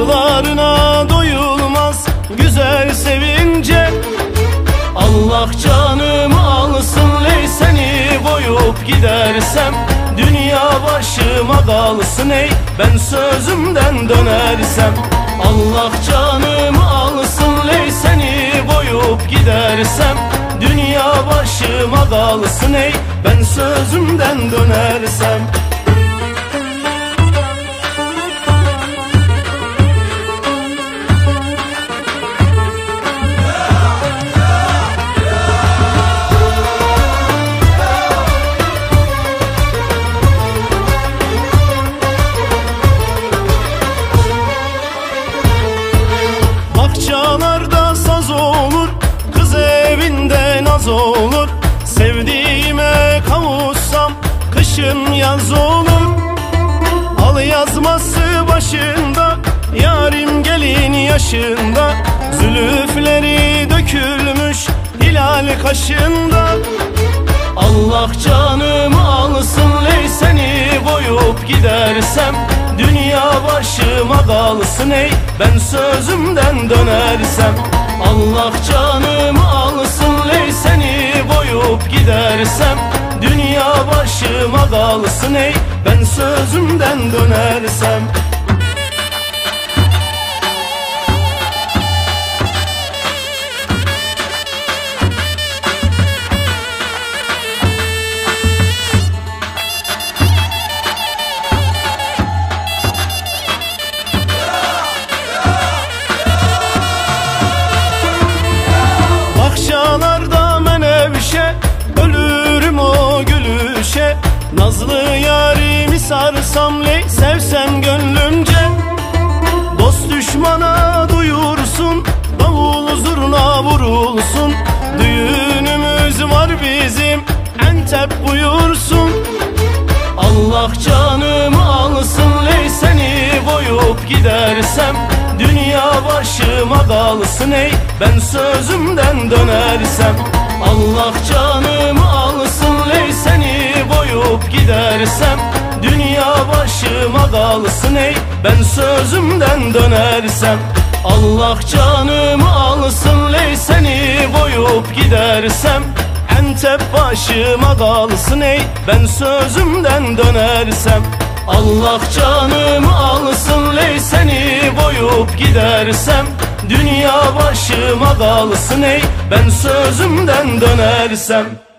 Tadlarına doyulmaz güzel sevince. Allah canımı alsın ey, seni koyup gidersem dünya başıma kalsın ey, ben sözümden dönersem. Allah canımı alsın ey, seni koyup gidersem dünya başıma kalsın ey, ben sözümden dönersem. Bahçalarda saz olur, kız evinde naz olur. Sevdiğime kavuşsam kışın yaz olur. Al yazması başında, yarim gelin yaşında. Zülüfleri dökülmüş hilal kaşında. Allah canımı alsın ey, seni koyup gidersem dünya başıma kalsın ey, ben sözümden dönersem. Allah canımı alsın ey, seni koyup gidersem dünya başıma kalsın ey, ben sözümden dönersem. Bahçalarda menevşe, ölürüm o gülüşe. Nazlı yarimi sarsam ley, sevsem gönlümce. Dost düşmana duyursun, davul zurna vurulsun. Düğünümüz var bizim, Entep buyursun. Allah canımı alsın ley, seni koyup gidersem dünya başıma kalsın ey, ben sözümden dönersem. Allah canımı alsın ey, seni koyup gidersem dünya başıma kalsın ey, ben sözümden dönersem. Allah canımı alsın ey, seni koyup gidersem Entep başıma kalsın ey, ben sözümden dönersem. Allah canımı alsın ey, seni koyup gidersem dünya başıma kalsın ey, ben sözümden dönersem.